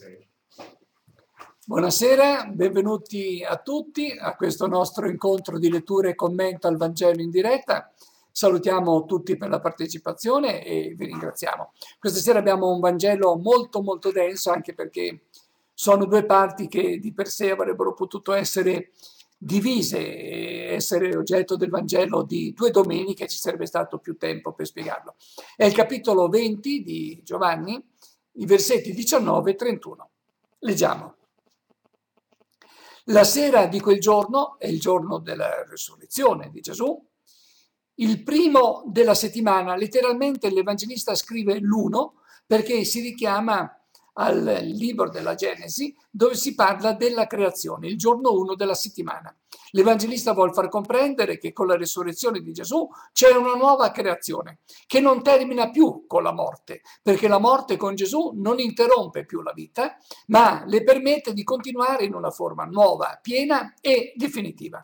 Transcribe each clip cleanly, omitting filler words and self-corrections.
Buonasera, benvenuti a tutti a questo nostro incontro di lettura e commento al Vangelo in diretta. Salutiamo tutti per la partecipazione e vi ringraziamo. Questa sera abbiamo un Vangelo molto denso, anche perché sono due parti che di per sé avrebbero potuto essere divise e essere oggetto del Vangelo di 2 domeniche, ci sarebbe stato più tempo per spiegarlo. È il capitolo 20 di Giovanni, i versetti 19 e 31. Leggiamo. La sera di quel giorno, è il giorno della risurrezione di Gesù, il primo della settimana, letteralmente l'Evangelista scrive l'1 perché si richiama al libro della Genesi dove si parla della creazione, il giorno 1 della settimana. L'Evangelista vuol far comprendere che con la risurrezione di Gesù c'è una nuova creazione che non termina più con la morte, perché la morte con Gesù non interrompe più la vita, ma le permette di continuare in una forma nuova, piena e definitiva.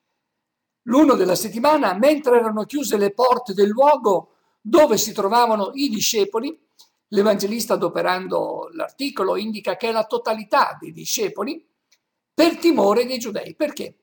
L'1 della settimana, mentre erano chiuse le porte del luogo dove si trovavano i discepoli, l'Evangelista, adoperando l'articolo, indica che è la totalità dei discepoli, per timore dei giudei. Perché?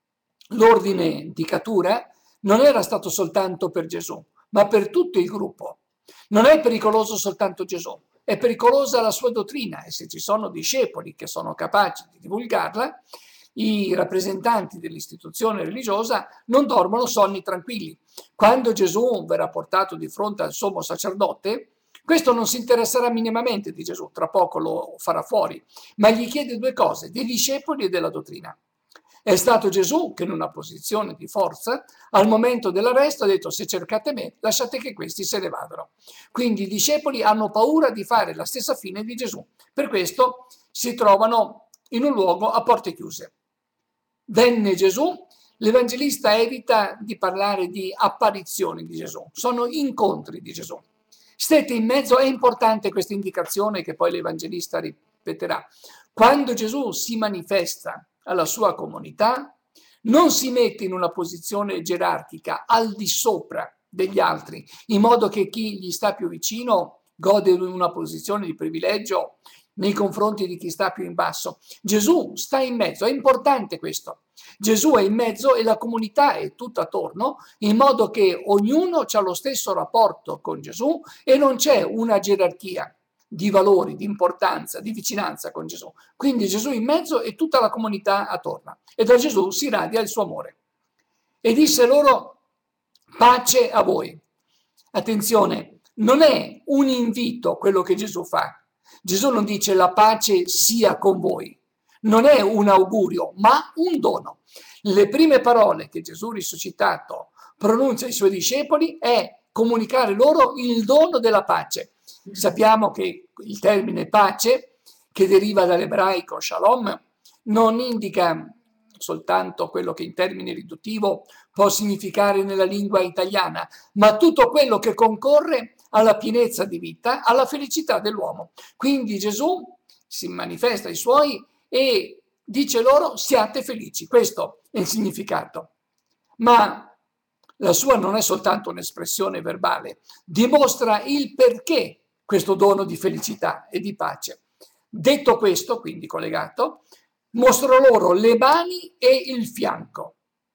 L'ordine di cattura non era stato soltanto per Gesù, ma per tutto il gruppo. Non è pericoloso soltanto Gesù, è pericolosa la sua dottrina, e se ci sono discepoli che sono capaci di divulgarla, i rappresentanti dell'istituzione religiosa non dormono sonni tranquilli. Quando Gesù verrà portato di fronte al sommo sacerdote, questo non si interesserà minimamente di Gesù, tra poco lo farà fuori, ma gli chiede due cose, dei discepoli e della dottrina. È stato Gesù che in una posizione di forza, al momento dell'arresto, ha detto: se cercate me, lasciate che questi se ne vadano. Quindi i discepoli hanno paura di fare la stessa fine di Gesù. Per questo si trovano in un luogo a porte chiuse. Venne Gesù, l'Evangelista evita di parlare di apparizioni di Gesù, sono incontri di Gesù. Stette in mezzo, è importante questa indicazione che poi l'Evangelista ripeterà. Quando Gesù si manifesta alla sua comunità, non si mette in una posizione gerarchica al di sopra degli altri, in modo che chi gli sta più vicino gode di una posizione di privilegio nei confronti di chi sta più in basso. Gesù sta in mezzo, è importante questo. Gesù è in mezzo e la comunità è tutta attorno, in modo che ognuno ha lo stesso rapporto con Gesù e non c'è una gerarchia di valori, di importanza, di vicinanza con Gesù. Quindi Gesù in mezzo e tutta la comunità attorno. E da Gesù si radia il suo amore. E disse loro: pace a voi. Attenzione, non è un invito quello che Gesù fa. Gesù non dice la pace sia con voi. Non è un augurio, ma un dono. Le prime parole che Gesù risuscitato pronuncia ai suoi discepoli è comunicare loro il dono della pace. Sappiamo che il termine pace, che deriva dall'ebraico shalom, non indica soltanto quello che in termine riduttivo può significare nella lingua italiana, ma tutto quello che concorre alla pienezza di vita, alla felicità dell'uomo. Quindi Gesù si manifesta ai suoi e dice loro: siate felici. Questo è il significato. Ma la sua non è soltanto un'espressione verbale, dimostra il perché questo dono di felicità e di pace. Detto questo, quindi collegato, mostra loro le mani e il fianco,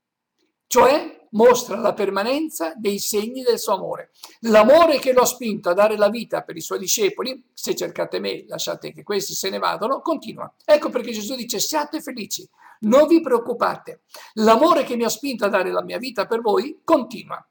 cioè mostra la permanenza dei segni del suo amore. L'amore che lo ha spinto a dare la vita per i suoi discepoli, se cercate me, lasciate che questi se ne vadano, continua. Ecco perché Gesù dice: siate felici, non vi preoccupate. L'amore che mi ha spinto a dare la mia vita per voi continua.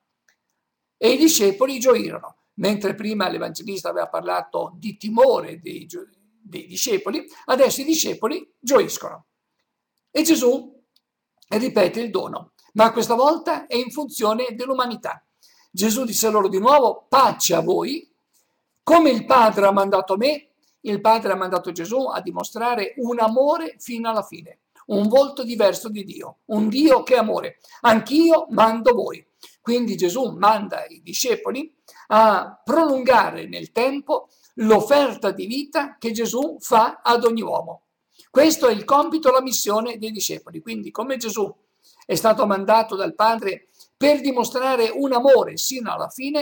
E i discepoli gioirono. Mentre prima l'Evangelista aveva parlato di timore dei discepoli, adesso i discepoli gioiscono. E Gesù ripete il dono, ma questa volta è in funzione dell'umanità. Gesù disse loro di nuovo: pace a voi. Come il Padre ha mandato me, il Padre ha mandato Gesù a dimostrare un amore fino alla fine, un volto diverso di Dio, un Dio che è amore. Anch'io mando voi. Quindi Gesù manda i discepoli a prolungare nel tempo l'offerta di vita che Gesù fa ad ogni uomo. Questo è il compito, la missione dei discepoli. Quindi, come Gesù è stato mandato dal Padre per dimostrare un amore sino alla fine,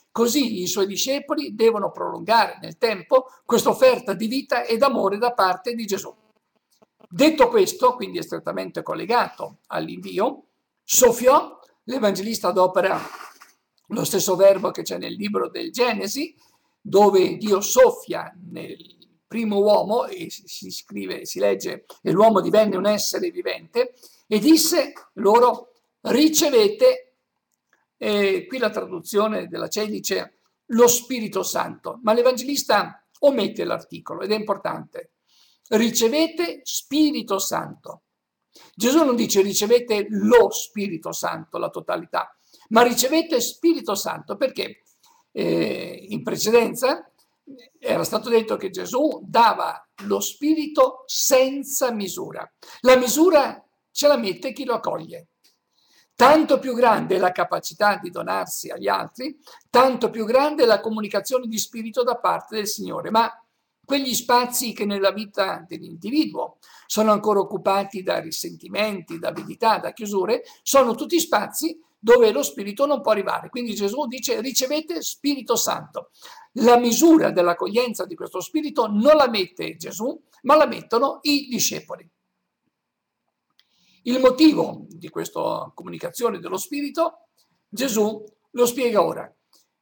Così i suoi discepoli devono prolungare nel tempo questa offerta di vita e d'amore da parte di Gesù. Detto questo, quindi è strettamente collegato all'invio, soffiò, l'Evangelista adopera lo stesso verbo che c'è nel libro del Genesi, dove Dio soffia nel primo uomo, e si legge, e l'uomo divenne un essere vivente, e disse loro, ricevete, qui la traduzione della CEI dice lo Spirito Santo, ma l'Evangelista omette l'articolo ed è importante. Ricevete Spirito Santo. Gesù non dice ricevete lo Spirito Santo, la totalità, ma ricevete Spirito Santo perché in precedenza era stato detto che Gesù dava lo Spirito senza misura. La misura ce la mette chi lo accoglie. Tanto più grande è la capacità di donarsi agli altri, tanto più grande è la comunicazione di spirito da parte del Signore. Ma quegli spazi che nella vita dell'individuo sono ancora occupati da risentimenti, da avidità, da chiusure, sono tutti spazi dove lo Spirito non può arrivare. Quindi Gesù dice ricevete Spirito Santo. La misura dell'accoglienza di questo Spirito non la mette Gesù, ma la mettono i discepoli. Il motivo di questa comunicazione dello Spirito, Gesù lo spiega ora.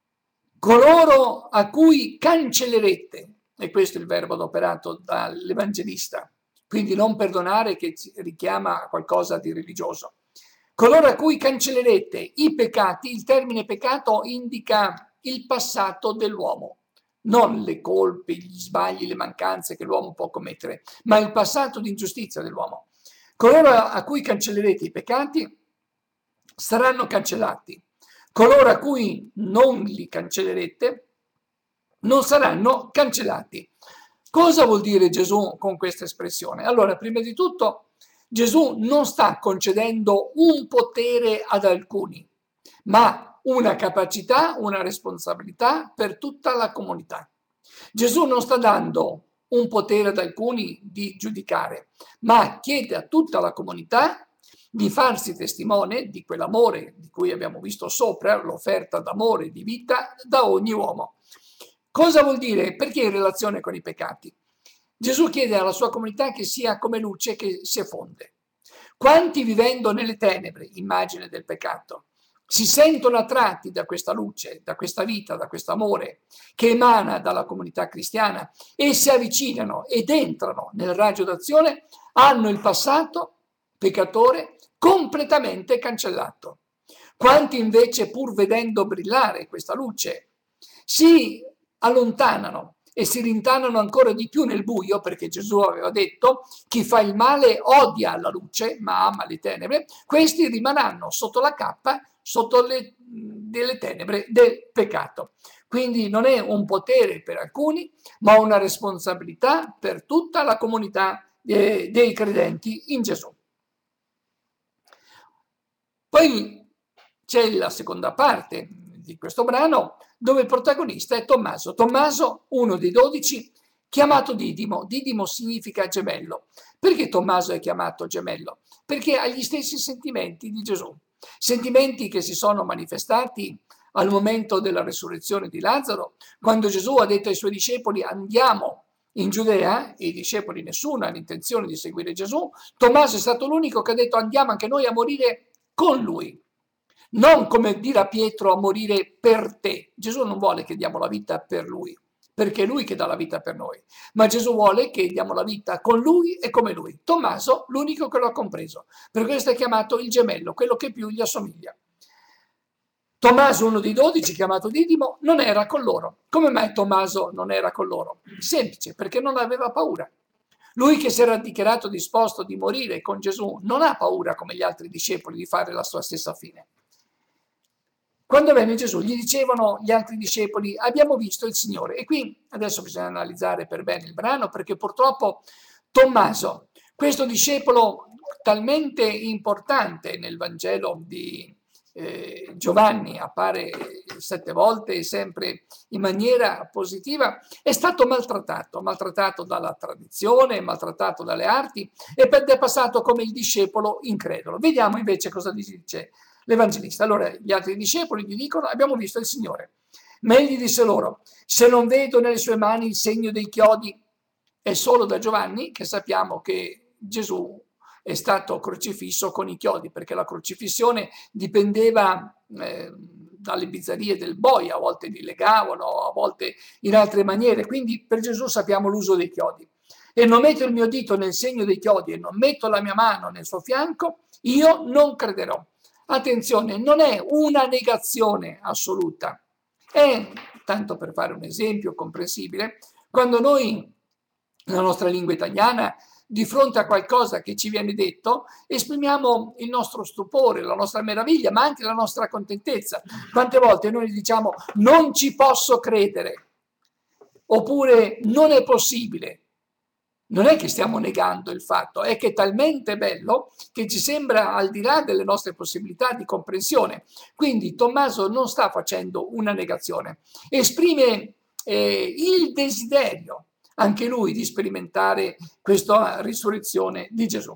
Coloro a cui cancellerete, e questo è il verbo adoperato dall'Evangelista, quindi non perdonare che richiama a qualcosa di religioso. Coloro a cui cancellerete i peccati, il termine peccato indica il passato dell'uomo, non le colpe, gli sbagli, le mancanze che l'uomo può commettere, ma il passato di ingiustizia dell'uomo. Coloro a cui cancellerete i peccati saranno cancellati. Coloro a cui non li cancellerete non saranno cancellati. Cosa vuol dire Gesù con questa espressione? Allora, prima di tutto, Gesù non sta concedendo un potere ad alcuni, ma una capacità, una responsabilità per tutta la comunità. Gesù non sta dando un potere ad alcuni di giudicare, ma chiede a tutta la comunità di farsi testimone di quell'amore di cui abbiamo visto sopra, l'offerta d'amore, di vita da ogni uomo. Cosa vuol dire? Perché in relazione con i peccati? Gesù chiede alla sua comunità che sia come luce che si effonde. Quanti vivendo nelle tenebre, immagine del peccato, si sentono attratti da questa luce, da questa vita, da questo amore che emana dalla comunità cristiana e si avvicinano ed entrano nel raggio d'azione, hanno il passato peccatore completamente cancellato. Quanti invece, pur vedendo brillare questa luce, si allontanano e si rintanano ancora di più nel buio, perché Gesù aveva detto chi fa il male odia la luce ma ama le tenebre, questi rimarranno sotto la cappa, sotto delle tenebre del peccato. Quindi non è un potere per alcuni, ma una responsabilità per tutta la comunità dei credenti in Gesù. Poi c'è la seconda parte di questo brano dove il protagonista è Tommaso. Tommaso, uno dei 12, chiamato Didimo. Didimo significa gemello. Perché Tommaso è chiamato gemello? Perché ha gli stessi sentimenti di Gesù. Sentimenti che si sono manifestati al momento della resurrezione di Lazzaro, quando Gesù ha detto ai suoi discepoli andiamo in Giudea, e i discepoli nessuno ha l'intenzione di seguire Gesù. Tommaso è stato l'unico che ha detto andiamo anche noi a morire con lui. Non come dire a Pietro a morire per te. Gesù non vuole che diamo la vita per lui, perché è lui che dà la vita per noi. Ma Gesù vuole che diamo la vita con lui e come lui. Tommaso, l'unico che lo ha compreso. Per questo è chiamato il gemello, quello che più gli assomiglia. Tommaso, uno dei 12, chiamato Didimo, non era con loro. Come mai Tommaso non era con loro? Semplice, perché non aveva paura. Lui che si era dichiarato disposto di morire con Gesù non ha paura come gli altri discepoli di fare la sua stessa fine. Quando venne Gesù gli dicevano gli altri discepoli abbiamo visto il Signore. E qui adesso bisogna analizzare per bene il brano perché purtroppo Tommaso, questo discepolo talmente importante nel Vangelo di Giovanni, appare 7 volte e sempre in maniera positiva, è stato maltrattato dalla tradizione, maltrattato dalle arti ed è passato come il discepolo incredulo. Vediamo invece cosa dice l'Evangelista. Allora gli altri discepoli gli dicono abbiamo visto il Signore. Ma egli disse loro: se non vedo nelle sue mani il segno dei chiodi. È solo da Giovanni che sappiamo che Gesù è stato crocifisso con i chiodi, perché la crocifissione dipendeva dalle bizzarie del boia, a volte li legavano, a volte in altre maniere, quindi per Gesù sappiamo l'uso dei chiodi. E non metto il mio dito nel segno dei chiodi e non metto la mia mano nel suo fianco, io non crederò. Attenzione, non è una negazione assoluta, è, tanto per fare un esempio comprensibile, quando noi, nella nostra lingua italiana, di fronte a qualcosa che ci viene detto, esprimiamo il nostro stupore, la nostra meraviglia, ma anche la nostra contentezza. Quante volte noi diciamo non ci posso credere, oppure non è possibile. Non è che stiamo negando il fatto, è che è talmente bello che ci sembra al di là delle nostre possibilità di comprensione. Quindi Tommaso non sta facendo una negazione, esprime il desiderio, anche lui, di sperimentare questa risurrezione di Gesù.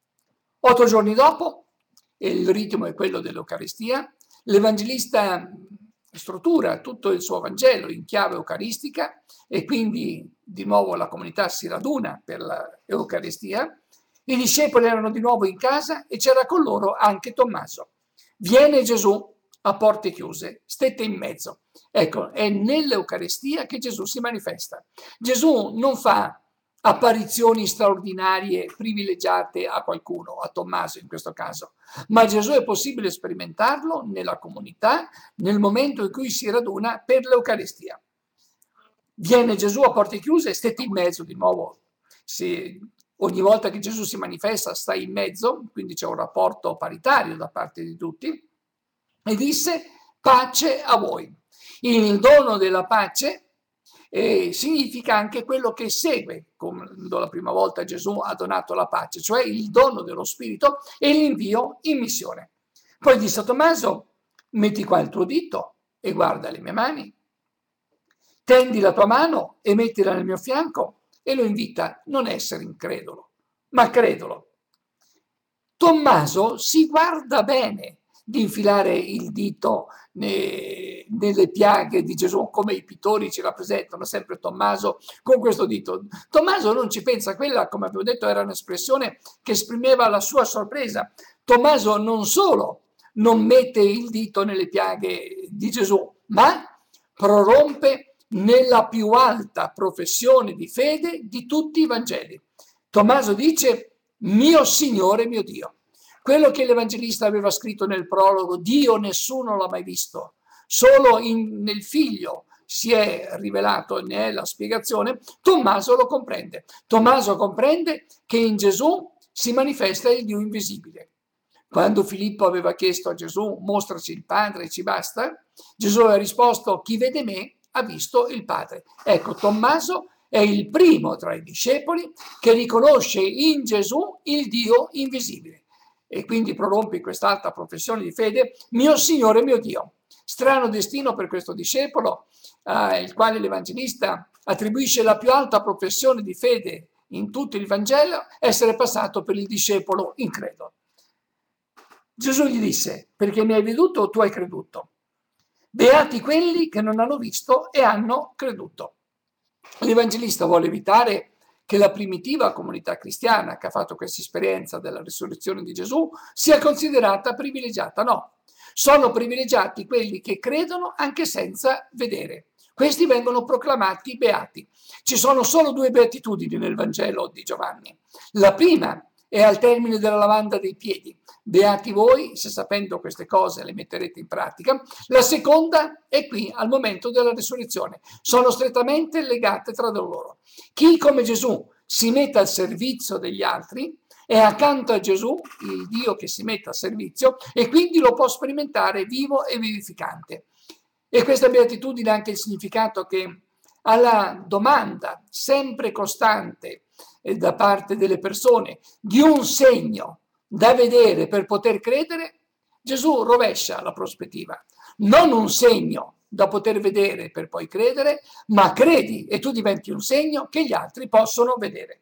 8 giorni dopo, e il ritmo è quello dell'Eucaristia, l'Evangelista struttura tutto il suo Vangelo in chiave eucaristica e quindi di nuovo la comunità si raduna per l'Eucaristia. I discepoli erano di nuovo in casa e c'era con loro anche Tommaso. Viene Gesù a porte chiuse, stette in mezzo. Ecco, è nell'Eucaristia che Gesù si manifesta. Gesù non fa apparizioni straordinarie privilegiate a qualcuno, a Tommaso in questo caso, ma Gesù è possibile sperimentarlo nella comunità, nel momento in cui si raduna per l'Eucaristia. Viene Gesù a porte chiuse e stette in mezzo di nuovo. Ogni volta che Gesù si manifesta sta in mezzo, quindi c'è un rapporto paritario da parte di tutti, e disse: pace a voi. Il dono della pace significa anche quello che segue quando la prima volta Gesù ha donato la pace, cioè il dono dello Spirito e l'invio in missione. Poi disse a Tommaso: metti qua il tuo dito e guarda le mie mani, tendi la tua mano e mettila nel mio fianco, e lo invita a non essere incredulo, ma credolo. Tommaso si guarda bene di infilare il dito nelle piaghe di Gesù, come i pittori ci rappresentano sempre Tommaso con questo dito. Tommaso non ci pensa, quella, come avevo detto, era un'espressione che esprimeva la sua sorpresa. Tommaso non solo non mette il dito nelle piaghe di Gesù, ma prorompe nella più alta professione di fede di tutti i Vangeli. Tommaso dice: mio Signore, mio Dio. Quello che l'Evangelista aveva scritto nel prologo, Dio nessuno l'ha mai visto, solo nel Figlio si è rivelato, ne è la spiegazione, Tommaso lo comprende. Tommaso comprende che in Gesù si manifesta il Dio invisibile. Quando Filippo aveva chiesto a Gesù: mostraci il Padre, ci basta, Gesù aveva risposto: chi vede me ha visto il Padre. Ecco, Tommaso è il primo tra i discepoli che riconosce in Gesù il Dio invisibile. E quindi prorompe quest'alta professione di fede: mio Signore, mio Dio. Strano destino per questo discepolo, il quale l'Evangelista attribuisce la più alta professione di fede in tutto il Vangelo, essere passato per il discepolo incredulo. Gesù gli disse: perché mi hai veduto, tu hai creduto. Beati quelli che non hanno visto e hanno creduto. L'Evangelista vuole evitare che la primitiva comunità cristiana che ha fatto questa esperienza della risurrezione di Gesù sia considerata privilegiata. No, sono privilegiati quelli che credono anche senza vedere. Questi vengono proclamati beati. Ci sono solo 2 beatitudini nel Vangelo di Giovanni. La prima è al termine della lavanda dei piedi. Beati voi se sapendo queste cose le metterete in pratica. La seconda è qui al momento della risurrezione. Sono strettamente legate tra loro. Chi come Gesù si mette al servizio degli altri è accanto a Gesù, il Dio che si mette al servizio, e quindi lo può sperimentare vivo e vivificante. E questa beatitudine ha anche il significato che alla domanda sempre costante da parte delle persone di un segno da vedere per poter credere, Gesù rovescia la prospettiva. Non un segno da poter vedere per poi credere, ma credi e tu diventi un segno che gli altri possono vedere.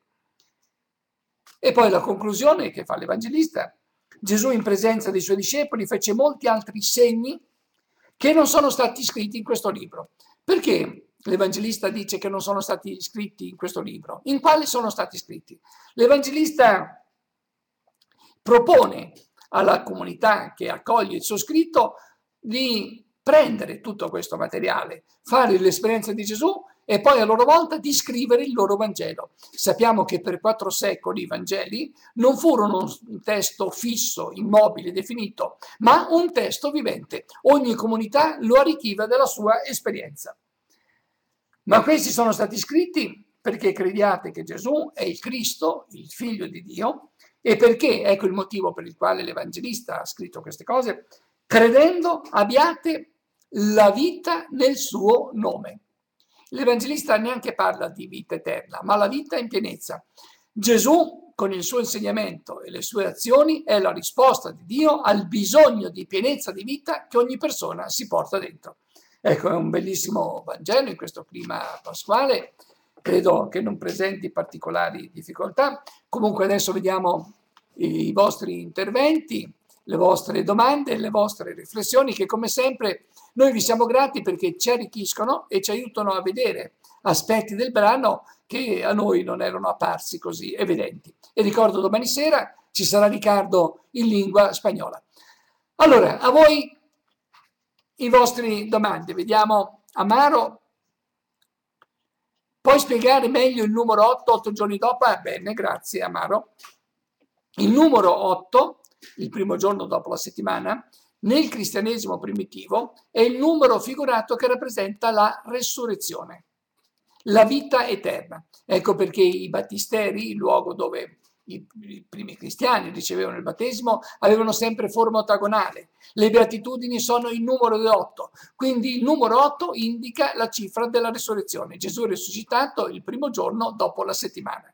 E poi la conclusione che fa l'Evangelista: Gesù in presenza dei suoi discepoli fece molti altri segni che non sono stati scritti in questo libro. Perché l'Evangelista dice che non sono stati scritti in questo libro? In quale sono stati scritti? L'Evangelista propone alla comunità che accoglie il suo scritto di prendere tutto questo materiale, fare l'esperienza di Gesù e poi a loro volta di scrivere il loro Vangelo. Sappiamo che per 4 secoli i Vangeli non furono un testo fisso, immobile, definito, ma un testo vivente. Ogni comunità lo arricchiva della sua esperienza. Ma questi sono stati scritti perché crediate che Gesù è il Cristo, il Figlio di Dio, e perché, ecco il motivo per il quale l'Evangelista ha scritto queste cose, credendo abbiate la vita nel suo nome. L'Evangelista neanche parla di vita eterna, ma la vita in pienezza. Gesù, con il suo insegnamento e le sue azioni, è la risposta di Dio al bisogno di pienezza di vita che ogni persona si porta dentro. Ecco, è un bellissimo Vangelo in questo clima pasquale, credo che non presenti particolari difficoltà. Comunque adesso vediamo i vostri interventi, le vostre domande, le vostre riflessioni, che come sempre noi vi siamo grati perché ci arricchiscono e ci aiutano a vedere aspetti del brano che a noi non erano apparsi così evidenti. E ricordo domani sera ci sarà Riccardo in lingua spagnola. Allora, a voi i vostri domande. Vediamo, Amaro, puoi spiegare meglio il numero 8 giorni dopo? Bene, grazie Amaro. Il numero 8, il primo giorno dopo la settimana, nel cristianesimo primitivo è il numero figurato che rappresenta la resurrezione, la vita eterna. Ecco perché i battisteri, il luogo dove i primi cristiani ricevevano il battesimo, avevano sempre forma ottagonale. Le beatitudini sono il numero 8, quindi il numero 8 indica la cifra della risurrezione. Gesù è risuscitato il primo giorno dopo la settimana.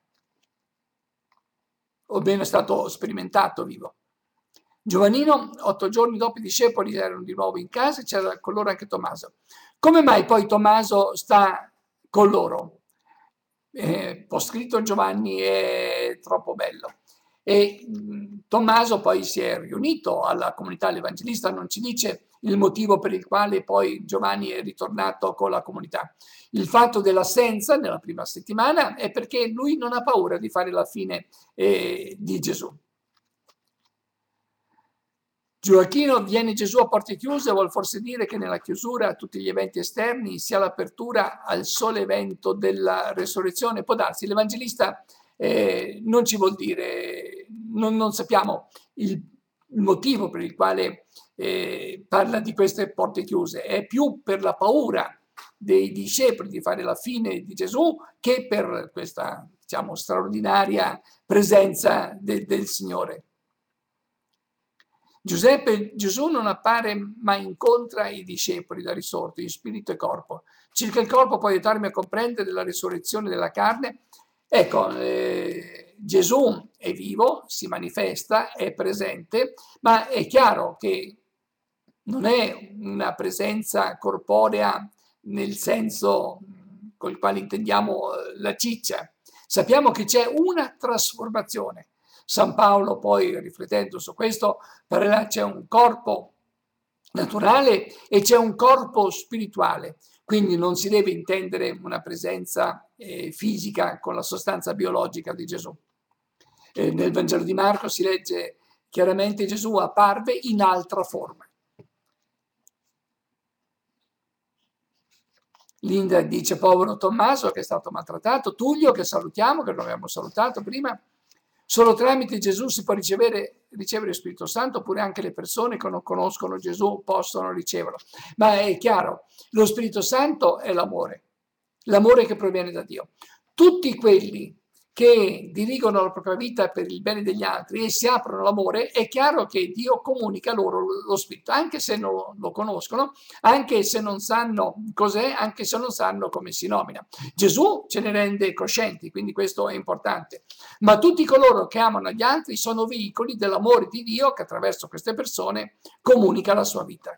O bene è stato sperimentato vivo. Giovannino, 8 giorni dopo i discepoli erano di nuovo in casa e c'era con loro anche Tommaso. Come mai poi Tommaso sta con loro? Ho scritto Giovanni è troppo bello. E Tommaso poi si è riunito alla comunità, l'Evangelista non ci dice il motivo per il quale poi Giovanni è ritornato con la comunità. Il fatto dell'assenza nella prima settimana è perché lui non ha paura di fare la fine di Gesù. Gioacchino, viene Gesù a porte chiuse, vuol forse dire che nella chiusura a tutti gli eventi esterni sia l'apertura al solo evento della resurrezione? Può darsi, l'Evangelista non ci vuol dire, non sappiamo il motivo per il quale parla di queste porte chiuse, è più per la paura dei discepoli di fare la fine di Gesù che per questa, diciamo, straordinaria presenza del Signore. Gesù non appare ma incontra i discepoli da risorto in spirito e corpo. Circa il corpo può aiutarmi a comprendere la risurrezione della carne. Ecco, Gesù è vivo, si manifesta, è presente, ma è chiaro che non è una presenza corporea nel senso col quale intendiamo la ciccia. Sappiamo che c'è una trasformazione. San Paolo poi, riflettendo su questo, parlerà c'è un corpo naturale e c'è un corpo spirituale, quindi non si deve intendere una presenza fisica con la sostanza biologica di Gesù. Nel Vangelo di Marco si legge chiaramente Gesù apparve in altra forma. Linda dice povero Tommaso che è stato maltrattato, Tullio che salutiamo, che non abbiamo salutato prima. Solo tramite Gesù si può ricevere lo Spirito Santo, oppure anche le persone che non conoscono Gesù possono riceverlo. Ma è chiaro, lo Spirito Santo è l'amore che proviene da Dio. Tutti quelli che dirigono la propria vita per il bene degli altri e si aprono all'amore, è chiaro che Dio comunica loro lo Spirito, anche se non lo conoscono, anche se non sanno cos'è, anche se non sanno come si nomina. Gesù ce ne rende coscienti, quindi questo è importante. Ma tutti coloro che amano gli altri sono veicoli dell'amore di Dio che attraverso queste persone comunica la sua vita.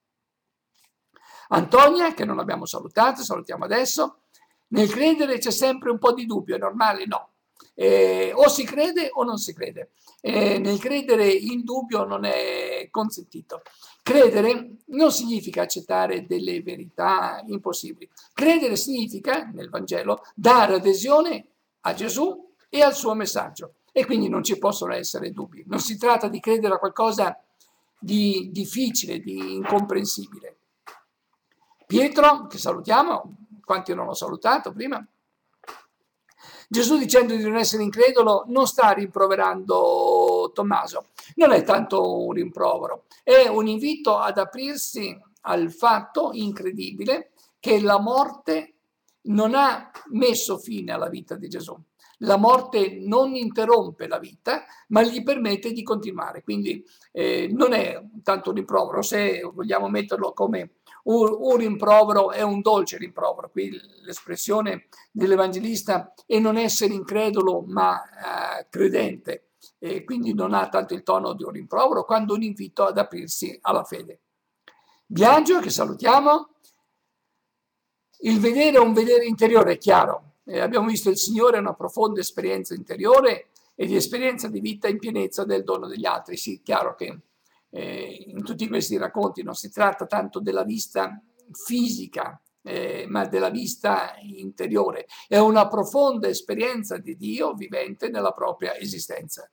Antonia, che non abbiamo salutato, salutiamo adesso. Nel credere c'è sempre un po' di dubbio, è normale? No. O si crede o non si crede. Nel credere il dubbio non è consentito. Credere non significa accettare delle verità impossibili. Credere significa, nel Vangelo, dare adesione a Gesù e al suo messaggio. E quindi non ci possono essere dubbi. Non si tratta di credere a qualcosa di difficile, di incomprensibile. Pietro, che salutiamo, quanti non l'ho salutato prima, Gesù, dicendo di non essere incredulo, non sta rimproverando Tommaso. Non è tanto un rimprovero, è un invito ad aprirsi al fatto incredibile che la morte non ha messo fine alla vita di Gesù. La morte non interrompe la vita, ma gli permette di continuare. Quindi non è tanto un rimprovero, se vogliamo metterlo come un rimprovero, è un dolce rimprovero. Qui l'espressione dell'Evangelista è non essere incredulo, ma credente. E quindi non ha tanto il tono di un rimprovero, quanto un invito ad aprirsi alla fede. Biagio, che salutiamo. Il vedere è un vedere interiore, è chiaro. Abbiamo visto il Signore è una profonda esperienza interiore e di esperienza di vita in pienezza del dono degli altri. Sì, chiaro che in tutti questi racconti non si tratta tanto della vista fisica, ma della vista interiore. È una profonda esperienza di Dio vivente nella propria esistenza.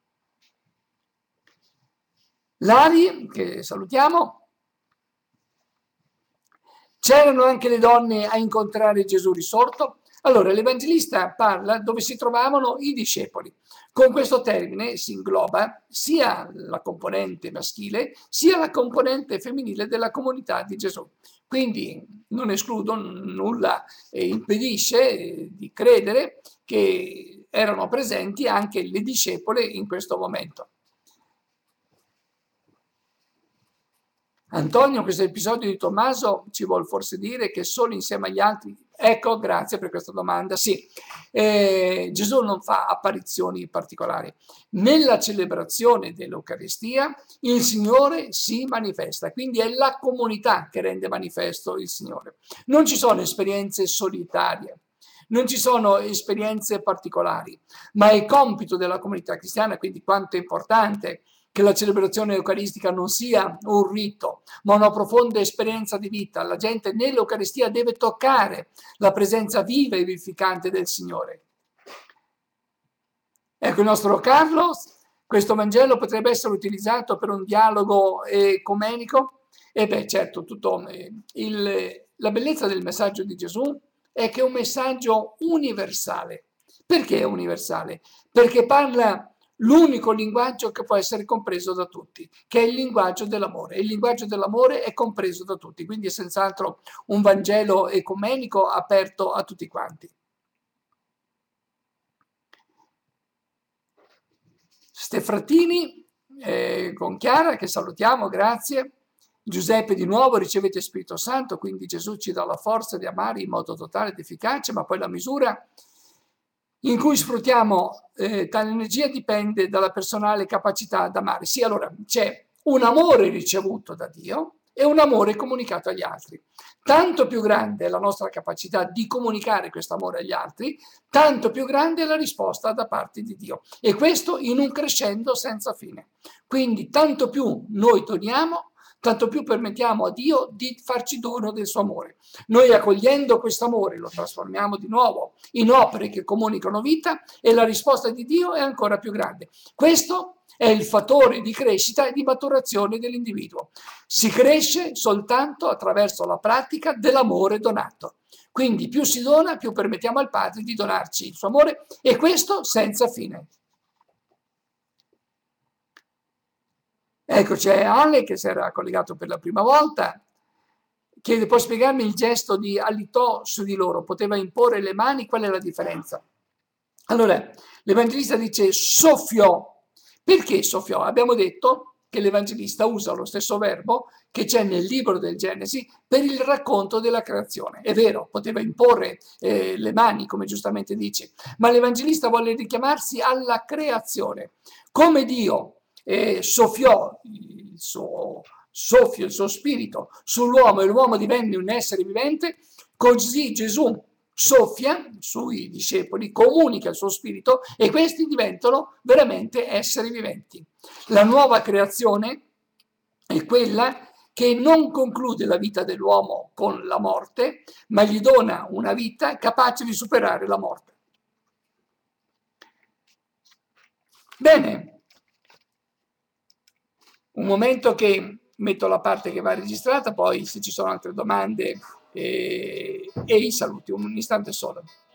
Lari, che salutiamo. C'erano anche le donne a incontrare Gesù risorto? Allora, l'Evangelista parla dove si trovavano i discepoli. Con questo termine si ingloba sia la componente maschile, sia la componente femminile della comunità di Gesù. Quindi non escludo, nulla impedisce di credere che erano presenti anche le discepole in questo momento. Antonio, questo episodio di Tommaso ci vuol forse dire che solo insieme agli altri, ecco, grazie per questa domanda, sì, Gesù non fa apparizioni particolari. Nella celebrazione dell'Eucaristia il Signore si manifesta, quindi è la comunità che rende manifesto il Signore. Non ci sono esperienze solitarie, non ci sono esperienze particolari, ma è compito della comunità cristiana, quindi quanto è importante che la celebrazione eucaristica non sia un rito, ma una profonda esperienza di vita. La gente nell'Eucaristia deve toccare la presenza viva e vivificante del Signore. Ecco il nostro Carlos, questo Vangelo potrebbe essere utilizzato per un dialogo ecumenico? E beh, certo, la bellezza del messaggio di Gesù è che è un messaggio universale. Perché è universale? Perché parla l'unico linguaggio che può essere compreso da tutti, che è il linguaggio dell'amore. Il linguaggio dell'amore è compreso da tutti, quindi è senz'altro un Vangelo ecumenico aperto a tutti quanti. Stefratini, con Chiara, che salutiamo, grazie. Giuseppe, di nuovo ricevete Spirito Santo, quindi Gesù ci dà la forza di amare in modo totale ed efficace, ma poi la misura in cui sfruttiamo tale energia dipende dalla personale capacità ad amare. Sì, allora c'è un amore ricevuto da Dio e un amore comunicato agli altri. Tanto più grande è la nostra capacità di comunicare questo amore agli altri, tanto più grande è la risposta da parte di Dio. E questo in un crescendo senza fine. Quindi tanto più noi doniamo, tanto più permettiamo a Dio di farci dono del suo amore. Noi accogliendo questo amore lo trasformiamo di nuovo in opere che comunicano vita e la risposta di Dio è ancora più grande. Questo è il fattore di crescita e di maturazione dell'individuo. Si cresce soltanto attraverso la pratica dell'amore donato. Quindi più si dona, più permettiamo al Padre di donarci il suo amore e questo senza fine. Ecco, c'è Ale che si era collegato per la prima volta, chiede: puoi spiegarmi il gesto di alitò su di loro? Poteva imporre le mani? Qual è la differenza? Allora, l'Evangelista dice soffiò. Perché soffiò? Abbiamo detto che l'Evangelista usa lo stesso verbo che c'è nel libro del Genesi per il racconto della creazione. È vero, poteva imporre le mani, come giustamente dice, ma l'Evangelista vuole richiamarsi alla creazione. Come Dio soffiò il suo soffio, il suo spirito sull'uomo e l'uomo divenne un essere vivente, così Gesù soffia sui discepoli, comunica il suo spirito e questi diventano veramente esseri viventi. La nuova creazione è quella che non conclude la vita dell'uomo con la morte, ma gli dona una vita capace di superare la morte. Bene, un momento che metto la parte che va registrata, poi se ci sono altre domande e i saluti, un istante solo.